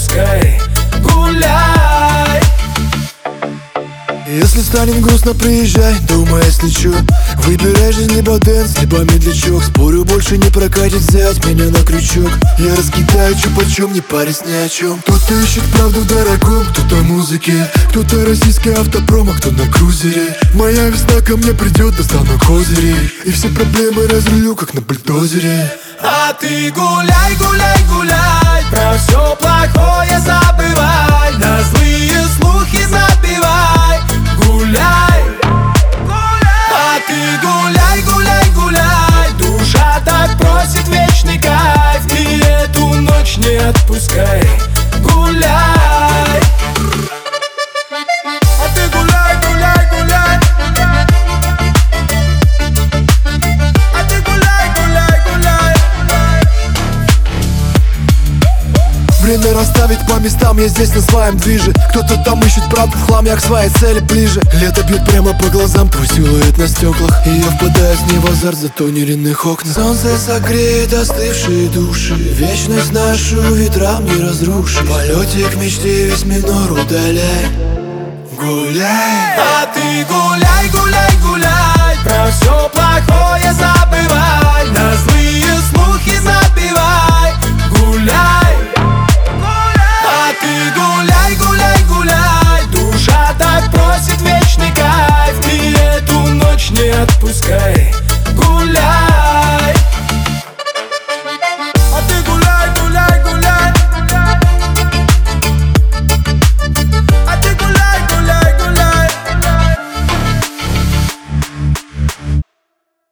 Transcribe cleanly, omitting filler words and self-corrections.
отпускай, гуляй. Если станет грустно, приезжай, думай, если чё. Выбирай жизнь, либо дэнс, либо медлячок. Спорю, больше не прокатит взять меня на крючок. Я раскидаю чё-почём, не парюсь ни о чем. Кто-то ищет правду в дорогом, кто-то в музыке, кто-то российский автопром, а кто на крузере. Моя весна ко мне придет, достану козыри, и все проблемы разрулю, как на бульдозере. А ты гуляй, гуляй, гуляй, про все плохое забывай, на злые слухи забивай, гуляй. А ты гуляй, гуляй, гуляй, душа так просит вечный кайф, и эту ночь не отпускай, гуляй. А ты гуляй, гуляй, гуляй. А ты гуляй, гуляй, гуляй. Время расставить по местам, я здесь на своем движе. Кто-то там ищет правду в хлам, я к своей цели ближе. Лето бьет прямо по глазам, твой силуэт на стеклах, и я впадаю с неба в азарт за тониренных окна. Солнце согреет остывшие души, вечность нашу ветрам не разрушит. В полете к мечте весь минор удаляй, гуляй. А ты гуляй, гуляй, гуляй, про все плохое забывай, на злые слухи